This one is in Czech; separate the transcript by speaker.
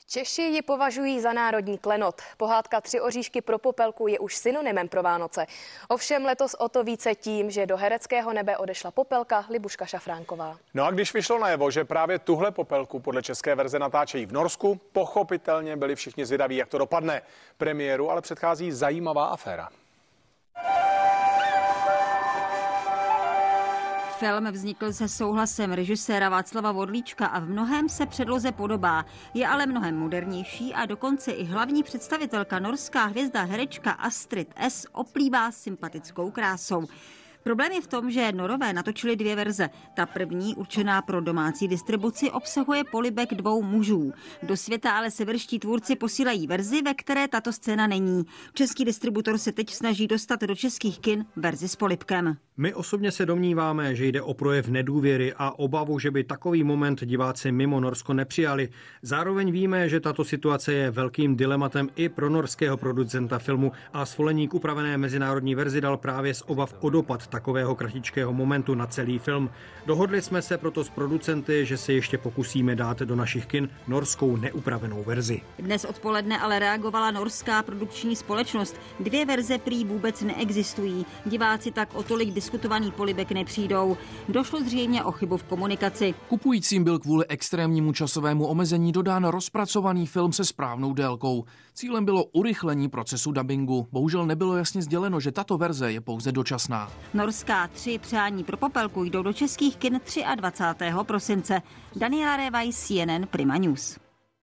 Speaker 1: Češi ji považují za národní klenot. Pohádka Tři oříšky pro Popelku je už synonymem pro Vánoce. Ovšem letos o to více tím, že do hereckého nebe odešla Popelka Libuška Šafránková.
Speaker 2: No a když vyšlo najevo, že právě tuhle Popelku podle české verze natáčejí v Norsku, pochopitelně byli všichni zvědaví, jak to dopadne. Premiéru ale předchází zajímavá aféra.
Speaker 3: Film vznikl se souhlasem režiséra Václava Vodlíčka a v mnohém se předloze podobá. Je ale mnohem modernější a dokonce i hlavní představitelka, norská hvězda herečka Astrid S. oplývá sympatickou krásou. Problém je v tom, že Norové natočili dvě verze. Ta první, určená pro domácí distribuci, obsahuje polibek dvou mužů. Do světa ale severští tvůrci posílají verzi, ve které tato scéna není. Český distributor se teď snaží dostat do českých kin verzi s polibkem.
Speaker 4: My osobně se domníváme, že jde o projev nedůvěry a obavu, že by takový moment diváci mimo Norsko nepřijali. Zároveň víme, že tato situace je velkým dilematem i pro norského producenta filmu a svolení k upravené mezinárodní verzi dal právě z obav o dopad takového kratičkého momentu na celý film. Dohodli jsme se proto s producenty, že se ještě pokusíme dát do našich kin norskou neupravenou verzi.
Speaker 3: Dnes odpoledne ale reagovala norská produkční společnost. Dvě verze prý vůbec neexistují. Diváci tak o tolik diskutovaný polibek nepřijdou. Došlo zřejmě o chybu v komunikaci.
Speaker 5: Kupujícím byl kvůli extrémnímu časovému omezení dodán rozpracovaný film se správnou délkou. Cílem bylo urychlení procesu dabingu. Bohužel nebylo jasně sděleno, že tato verze je pouze dočasná.
Speaker 3: Norská 3 přání pro Popelku jdou do českých kin 23. prosince. Daniela Revaj, CNN Prima News.